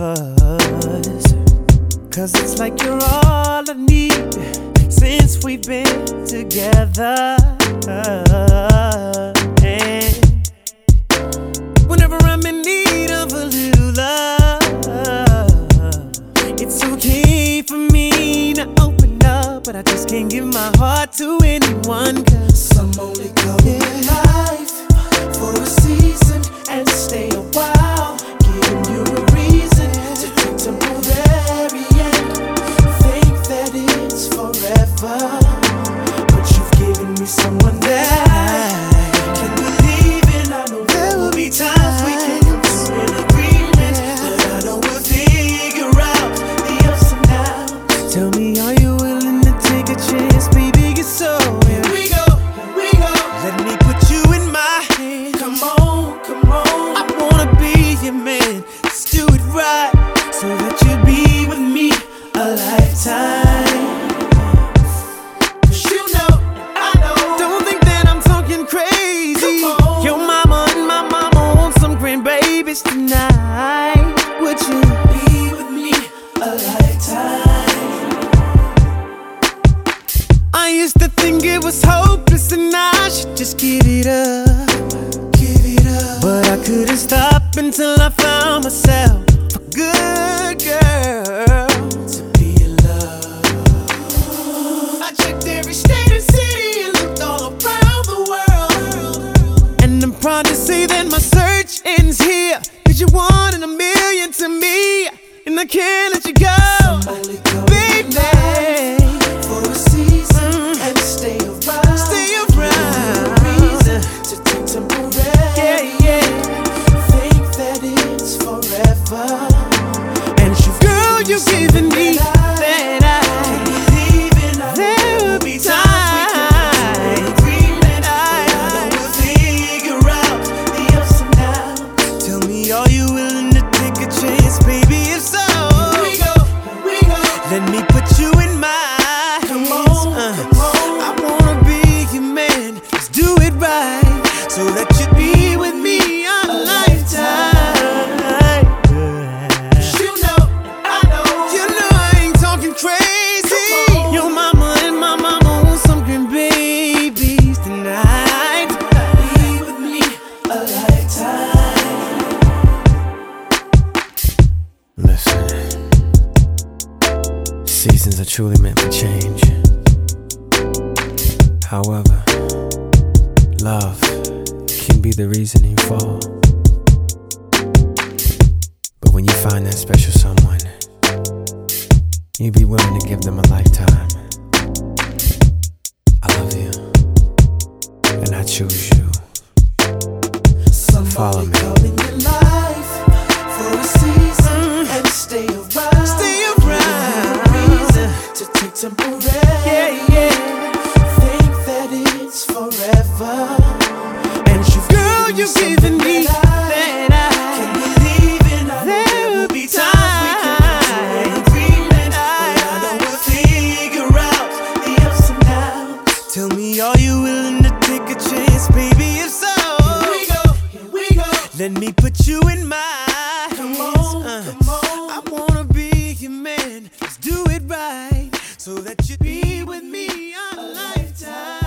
us. 'Cause it's like you're all I need since we've been together. And whenever I'm in need of a little love, it's okay for me to open up, but I just can't give my heart to anyone. 'Cause some only come in life for a season and stay a while, giving you a reason to take temporary and think that it's forever. But you've given me someone that I can believe in. I know there will be times we can come to an agreement, but I know we'll figure out the ups and downs. tell me, are you willing to take a chance, baby? Get so Here we go, here we go. let me put you in my hand. Come on, come on. I wanna be your man. Let's do it right, so that you'll be with me a lifetime. 'Cause you know, I know. Don't think that I'm talking crazy. Come on. Your mama and my mama want some grandbabies tonight. Would you Be with me a lifetime. I used to think it was hopeless and I should just give it up. Give it up. But I couldn't stop until I found myself a good girl. To be in love. I checked every state and city and looked all around the world. And I'm proud to say that my search ends here. 'Cause you're one in a million to me, and I can't let you go, Only come baby. for a season and stay around. Stay Give you a reason around. to take temporary. Yeah, yeah. Think that it's forever. And girl, you've given me that I Believe in us. there will be times. Tell me, are you willing to take a chance, baby? If so, let me put you in my hands. I wanna be your man. Let's do it right, so that you'd be with me a lifetime. You know I ain't talking crazy. Your mama and my mama want some grandbabies tonight. Listen, seasons are truly meant for change. However, love can be the reason you fall. But when you find that special someone, you be willing to give them a lifetime. I love you, and I choose you. Follow me. Come in your life for a season and stay around. Stay around. Reason to take temporary. Yeah, yeah. Think that it's forever. And girl, you've given me that I Can believe in us. there will be Times we can come to an agreement, but I know we'll figure out the ups and downs. Tell me, are you willing to take a chance, baby? If so, Here we go. let me put you in my Come hands. on, come on. I wanna be your man. Let's do it right, so that you'd be with me a lifetime.